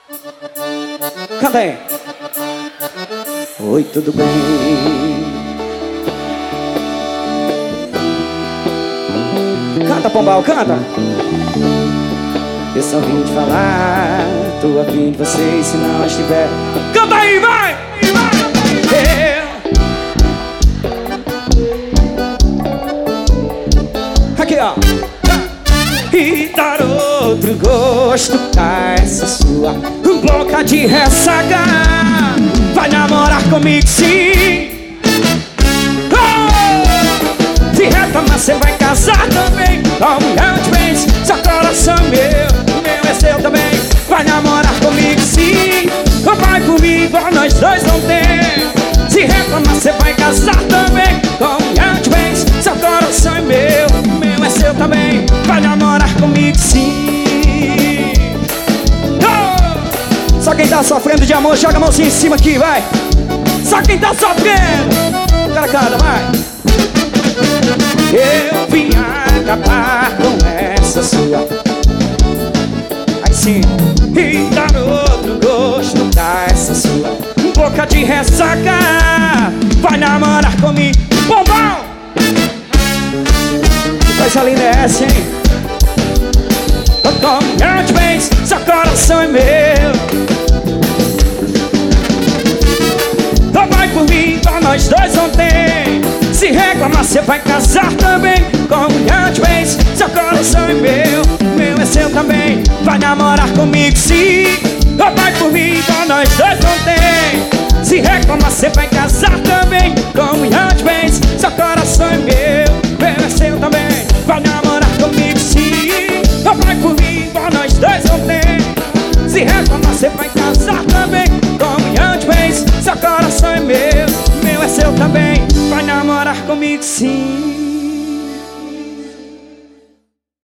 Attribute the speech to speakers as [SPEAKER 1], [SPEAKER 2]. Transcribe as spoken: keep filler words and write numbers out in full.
[SPEAKER 1] Canta aí. Oi, tudo bem? Canta, Pombal, canta. Eu só vim te falar, tô a fim de você, se não estiver. Canta aí, vai! Eu... Aqui, ó. E dar outro gosto a essa sua boca de ressaca. Vai namorar comigo, sim. Oh! Se reclamar, cê vai casar também. Oh, mulher de vez, seu coração meu, meu é seu também. Vai namorar comigo, sim. Ou vai comigo, nós dois vamos ter. Se reclamar, cê vai casar também. Oh, mulher de vez, seu coração é meu, meu é seu também. Vai namorar comigo, sim. Oh! Só quem tá sofrendo de amor, joga a mãozinha em cima aqui, vai. Só quem tá sofrendo, cara, cara, vai. Eu vim acabar com essa sua, aí sim, e dar outro gosto pra essa sua boca de ressaca. Vai namorar comigo, bombão. Que coisa linda é essa, hein? Como de vez, seu coração é meu. Então vai comigo, nós dois vamos ter. Se reclamar, cê vai casar também. Como de vez, seu coração é meu, meu é seu também. Vai namorar comigo, sim. Então vai comigo, nós dois vamos ter. Se reclamar, cê vai casar também. Como de vez, seu coração é meu, meu é seu também. Vai namorar comigo, sim. Então vai comigo, nós dois vamos ter. Se reclamar, cê vai casar também. Como de vez, seu coração é meu, meu é seu também. Vai namorar comigo, sim.